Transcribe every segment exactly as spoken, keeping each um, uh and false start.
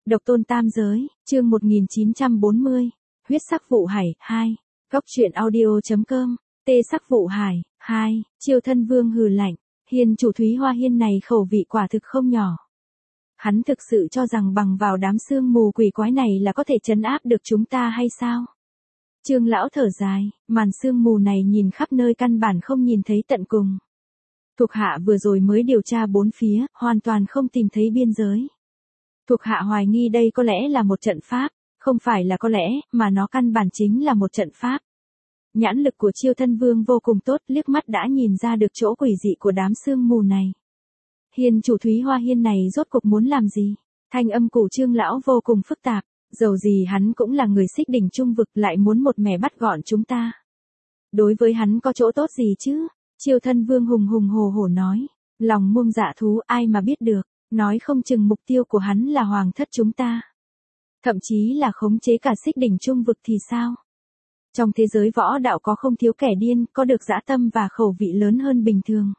Độc tôn tam giới, chương một nghìn chín trăm bốn mươi. Huyết sắc vụ hải, hai. Góc truyện audio.com. Tê sắc vụ hải, hai. Chiêu thân vương hừ lạnh. Hiên chủ Thúy Hoa Hiên này khẩu vị quả thực không nhỏ. Hắn thực sự cho rằng bằng vào đám sương mù quỷ quái này là có thể trấn áp được chúng ta hay sao? Trương lão thở dài, màn sương mù này nhìn khắp nơi căn bản không nhìn thấy tận cùng. Thuộc hạ vừa rồi mới điều tra bốn phía, hoàn toàn không tìm thấy biên giới. Thuộc hạ hoài nghi đây có lẽ là một trận pháp, không phải là có lẽ, mà nó căn bản chính là một trận pháp. Nhãn lực của Chiêu thân vương vô cùng tốt, liếc mắt đã nhìn ra được chỗ quỷ dị của đám sương mù này. Hiên chủ Thúy Hoa Hiên này rốt cuộc muốn làm gì? Thanh âm của Trương lão vô cùng phức tạp, dầu gì hắn cũng là người xích đỉnh trung vực, lại muốn một mẻ bắt gọn chúng ta. Đối với hắn có chỗ tốt gì chứ? Chiêu thân vương hùng hùng hổ hổ nói, lòng muông dạ thú ai mà biết được, nói không chừng mục tiêu của hắn là hoàng thất chúng ta. Thậm chí là khống chế cả xích đỉnh trung vực thì sao? Trong thế giới võ đạo có không thiếu kẻ điên, có được dã tâm và khẩu vị lớn hơn bình thường.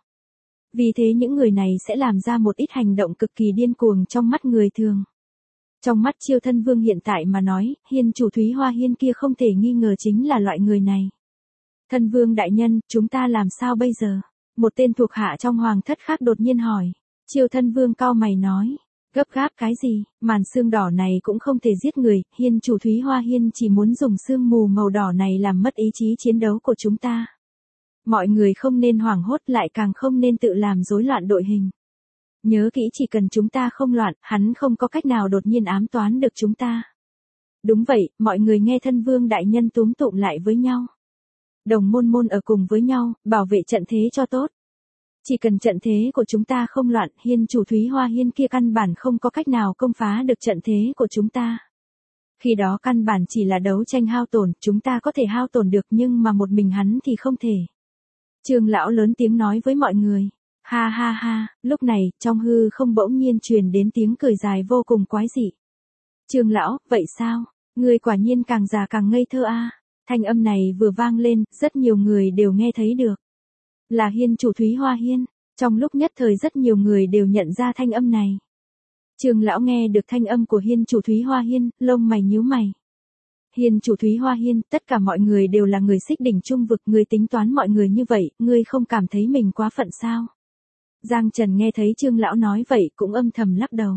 Vì thế những người này sẽ làm ra một ít hành động cực kỳ điên cuồng trong mắt người thường. Trong mắt Chiêu thân vương hiện tại mà nói, hiên chủ Thúy Hoa Hiên kia không thể nghi ngờ chính là loại người này. Thân vương đại nhân, chúng ta làm sao bây giờ? Một tên thuộc hạ trong hoàng thất khác đột nhiên hỏi. Chiêu thân vương cau mày nói. Gấp gáp cái gì, màn sương đỏ này cũng không thể giết người, hiên chủ Thúy Hoa Hiên chỉ muốn dùng sương mù màu đỏ này làm mất ý chí chiến đấu của chúng ta. Mọi người không nên hoảng hốt, lại càng không nên tự làm rối loạn đội hình. Nhớ kỹ, chỉ cần chúng ta không loạn, hắn không có cách nào đột nhiên ám toán được chúng ta. Đúng vậy, mọi người nghe thân vương đại nhân túm tụm lại với nhau. Đồng môn môn ở cùng với nhau, bảo vệ trận thế cho tốt. Chỉ cần trận thế của chúng ta không loạn, hiên chủ Thúy Hoa Hiên kia căn bản không có cách nào công phá được trận thế của chúng ta. Khi đó căn bản chỉ là đấu tranh hao tổn, chúng ta có thể hao tổn được nhưng mà một mình hắn thì không thể. Trương lão lớn tiếng nói với mọi người. Ha ha ha, lúc này, trong hư không bỗng nhiên truyền đến tiếng cười dài vô cùng quái dị. Trương lão, vậy sao? Người quả nhiên càng già càng ngây thơ a. Thanh âm này vừa vang lên, rất nhiều người đều nghe thấy được. Là hiên chủ Thúy Hoa Hiên. Trong lúc nhất thời rất nhiều người đều nhận ra thanh âm này. Trương lão nghe được thanh âm của hiên chủ Thúy Hoa Hiên, lông mày nhíu mày. Hiên chủ Thúy Hoa Hiên, tất cả mọi người đều là người xích đỉnh trung vực, ngươi tính toán mọi người như vậy, ngươi không cảm thấy mình quá phận sao? Giang Trần nghe thấy Trương lão nói vậy cũng âm thầm lắc đầu.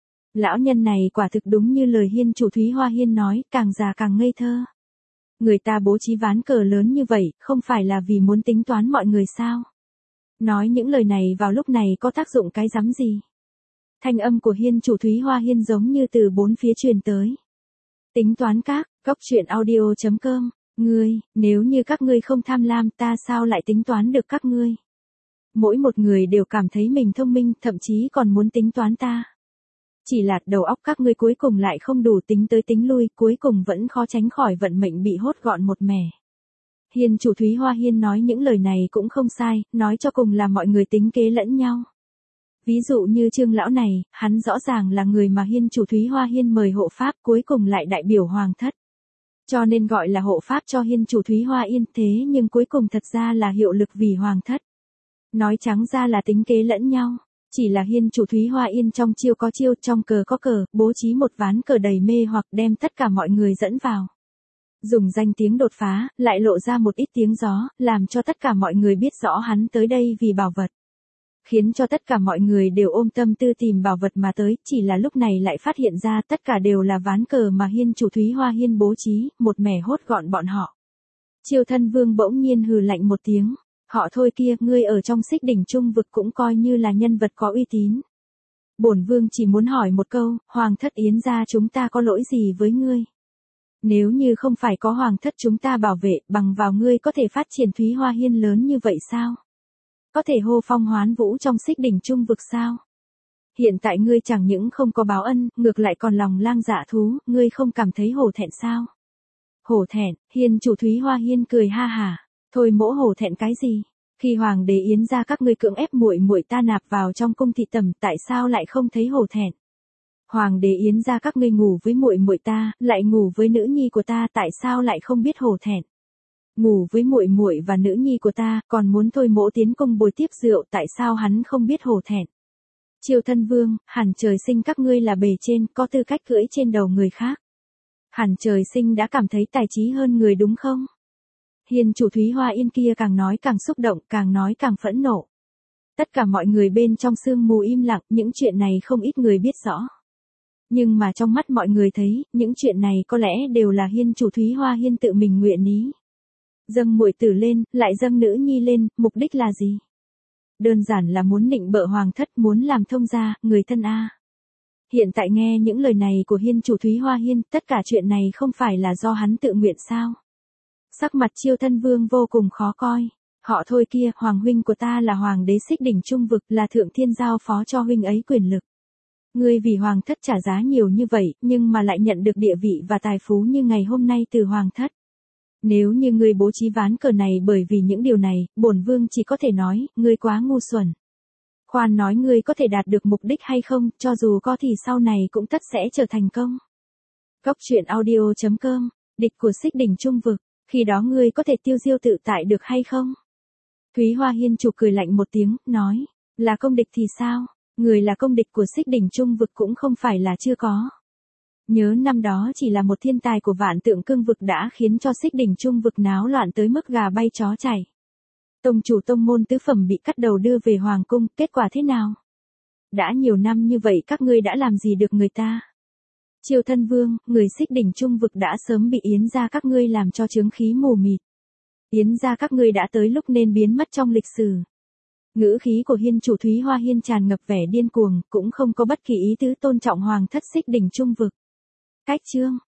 Lão nhân này quả thực đúng như lời hiên chủ Thúy Hoa Hiên nói, càng già càng ngây thơ. Người ta bố trí ván cờ lớn như vậy, không phải là vì muốn tính toán mọi người sao? Nói những lời này vào lúc này có tác dụng cái rắm gì? Thanh âm của hiên chủ Thúy Hoa Hiên giống như từ bốn phía truyền tới. Tính toán các, góc truyện audio.com, ngươi, nếu như các ngươi không tham lam, ta sao lại tính toán được các ngươi? Mỗi một người đều cảm thấy mình thông minh, thậm chí còn muốn tính toán ta. Chỉ là đầu óc các ngươi cuối cùng lại không đủ, tính tới tính lui, cuối cùng vẫn khó tránh khỏi vận mệnh bị hốt gọn một mẻ. Hiên chủ Thúy Hoa Hiên nói những lời này cũng không sai, nói cho cùng là mọi người tính kế lẫn nhau. Ví dụ như Trương lão này, hắn rõ ràng là người mà hiên chủ Thúy Hoa Hiên mời hộ pháp, cuối cùng lại đại biểu hoàng thất. Cho nên gọi là hộ pháp cho hiên chủ Thúy Hoa Yên, thế nhưng cuối cùng thật ra là hiệu lực vì hoàng thất. Nói trắng ra là tính kế lẫn nhau. Chỉ là hiên chủ Thúy Hoa Yên trong chiêu có chiêu, trong cờ có cờ, bố trí một ván cờ đầy mê hoặc đem tất cả mọi người dẫn vào. Dùng danh tiếng đột phá, lại lộ ra một ít tiếng gió, làm cho tất cả mọi người biết rõ hắn tới đây vì bảo vật. Khiến cho tất cả mọi người đều ôm tâm tư tìm bảo vật mà tới, chỉ là lúc này lại phát hiện ra tất cả đều là ván cờ mà hiên chủ Thúy Hoa Hiên bố trí, một mẻ hốt gọn bọn họ. Chiêu thân vương bỗng nhiên hừ lạnh một tiếng. Họ thôi kia, ngươi ở trong xích đỉnh trung vực cũng coi như là nhân vật có uy tín. Bổn vương chỉ muốn hỏi một câu, hoàng thất Yến gia chúng ta có lỗi gì với ngươi? Nếu như không phải có hoàng thất chúng ta bảo vệ, bằng vào ngươi có thể phát triển Thúy Hoa Hiên lớn như vậy sao? Có thể hô phong hoán vũ trong xích đỉnh trung vực sao? Hiện tại ngươi chẳng những không có báo ân, ngược lại còn lòng lang dạ thú, ngươi không cảm thấy hổ thẹn sao? Hổ thẹn, hiên chủ Thúy Hoa Hiên cười ha hả. Thôi mỗ hổ thẹn cái gì? Khi hoàng đế Yến gia các ngươi cưỡng ép muội muội ta nạp vào trong cung thị tẩm, tại sao lại không thấy hổ thẹn? Hoàng đế Yến gia các ngươi ngủ với muội muội ta, lại ngủ với nữ nhi của ta, tại sao lại không biết hổ thẹn? Ngủ với muội muội và nữ nhi của ta, còn muốn thôi mỗ tiến cung bồi tiếp rượu, tại sao hắn không biết hổ thẹn? Chiêu thân vương, hẳn trời sinh các ngươi là bề trên, có tư cách cưỡi trên đầu người khác. Hẳn trời sinh đã cảm thấy tài trí hơn người đúng không? Hiền chủ Thúy Hoa Yên kia càng nói càng xúc động, càng nói càng phẫn nộ. Tất cả mọi người bên trong sương mù im lặng, những chuyện này không ít người biết rõ. Nhưng mà trong mắt mọi người thấy, những chuyện này có lẽ đều là hiên chủ Thúy Hoa Hiên tự mình nguyện ý. Dâng muội tử lên, lại dâng nữ nhi lên, mục đích là gì? Đơn giản là muốn nịnh bợ hoàng thất, muốn làm thông gia, người thân a. Hiện tại nghe những lời này của hiên chủ Thúy Hoa Hiên, tất cả chuyện này không phải là do hắn tự nguyện sao? Sắc mặt Chiêu thân vương vô cùng khó coi. Họ thôi kia, hoàng huynh của ta là hoàng đế Xích Đỉnh Trung Vực, là thượng thiên giao phó cho huynh ấy quyền lực. Ngươi vì hoàng thất trả giá nhiều như vậy, nhưng mà lại nhận được địa vị và tài phú như ngày hôm nay từ hoàng thất. Nếu như ngươi bố trí ván cờ này bởi vì những điều này, bổn vương chỉ có thể nói, ngươi quá ngu xuẩn. Khoan nói ngươi có thể đạt được mục đích hay không, cho dù có thì sau này cũng tất sẽ trở thành công. Góc truyện audio chấm com, địch của Xích Đỉnh Trung Vực, khi đó ngươi có thể tiêu diêu tự tại được hay không? Thúy Hoa Hiên chủ cười lạnh một tiếng, nói, là công địch thì sao? Người là công địch của Xích Đỉnh Trung Vực cũng không phải là chưa có. Nhớ năm đó chỉ là một thiên tài của Vạn Tượng Cương Vực đã khiến cho Xích Đỉnh Trung Vực náo loạn tới mức gà bay chó chảy. Tông chủ tông môn tứ phẩm bị cắt đầu đưa về hoàng cung, kết quả thế nào? Đã nhiều năm như vậy các ngươi đã làm gì được người ta? Chiêu thân vương, người Xích Đỉnh Trung Vực đã sớm bị Yến gia các ngươi làm cho chướng khí mù mịt. Yến gia các ngươi đã tới lúc nên biến mất trong lịch sử. Ngữ khí của hiên chủ Thúy Hoa Hiên tràn ngập vẻ điên cuồng, cũng không có bất kỳ ý tứ tôn trọng hoàng thất Xích Đỉnh Trung Vực. Cách chương